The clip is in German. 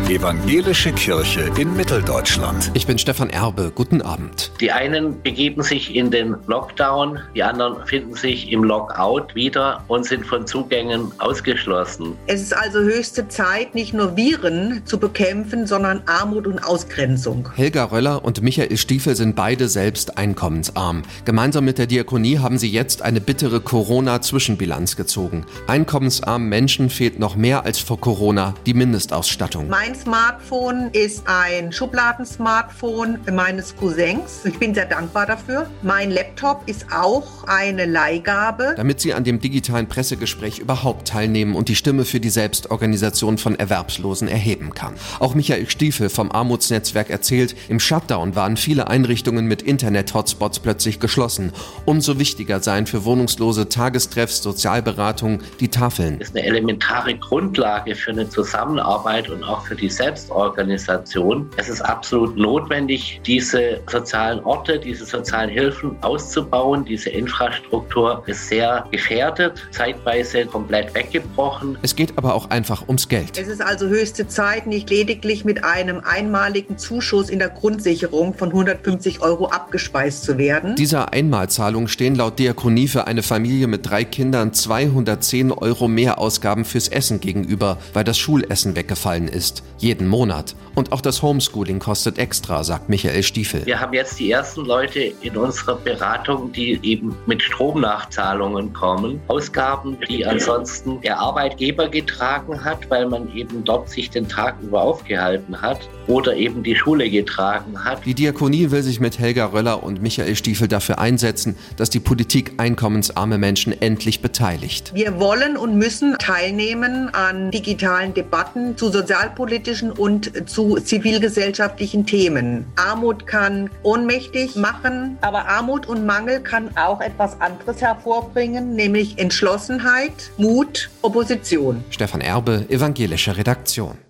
Evangelische Kirche in Mitteldeutschland. Ich bin Stefan Erbe. Guten Abend. Die einen begeben sich in den Lockdown, die anderen finden sich im Lockout wieder und sind von Zugängen ausgeschlossen. Es ist also höchste Zeit, nicht nur Viren zu bekämpfen, sondern Armut und Ausgrenzung. Helga Röller und Michael Stiefel sind beide selbst einkommensarm. Gemeinsam mit der Diakonie haben sie jetzt eine bittere Corona-Zwischenbilanz gezogen. Einkommensarmen Menschen fehlt noch mehr als vor Corona die Mindestausstattung. Mein Smartphone ist ein Schubladen-Smartphone meines Cousins. Ich bin sehr dankbar dafür. Mein Laptop ist auch eine Leihgabe. Damit sie an dem digitalen Pressegespräch überhaupt teilnehmen und die Stimme für die Selbstorganisation von Erwerbslosen erheben kann. Auch Michael Stiefel vom Armutsnetzwerk erzählt, im Shutdown waren viele Einrichtungen mit Internet-Hotspots plötzlich geschlossen. Umso wichtiger seien für Wohnungslose Tagestreffs, Sozialberatung die Tafeln. Das ist eine elementare Grundlage für eine Zusammenarbeit und auch für die Selbstorganisation. Es ist absolut notwendig, diese sozialen Orte, diese sozialen Hilfen auszubauen. Diese Infrastruktur ist sehr gefährdet, zeitweise komplett weggebrochen. Es geht aber auch einfach ums Geld. Es ist also höchste Zeit, nicht lediglich mit einem einmaligen Zuschuss in der Grundsicherung von 150 € abgespeist zu werden. Dieser Einmalzahlung stehen laut Diakonie für eine Familie mit 3 Kindern 210 € Mehrausgaben fürs Essen gegenüber, weil das Schulessen weggefallen ist. Jeden Monat. Und auch das Homeschooling kostet extra, sagt Michael Stiefel. Wir haben jetzt die ersten Leute in unserer Beratung, die eben mit Stromnachzahlungen kommen. Ausgaben, die ansonsten der Arbeitgeber getragen hat, weil man eben dort sich den Tag über aufgehalten hat oder eben die Schule getragen hat. Die Diakonie will sich mit Helga Röller und Michael Stiefel dafür einsetzen, dass die Politik einkommensarme Menschen endlich beteiligt. Wir wollen und müssen teilnehmen an digitalen Debatten zu sozialpolitischen und zu zivilgesellschaftlichen Themen. Armut kann ohnmächtig machen, aber Armut und Mangel kann auch etwas anderes hervorbringen, nämlich Entschlossenheit, Mut, Opposition. Stefan Erbe, Evangelische Redaktion.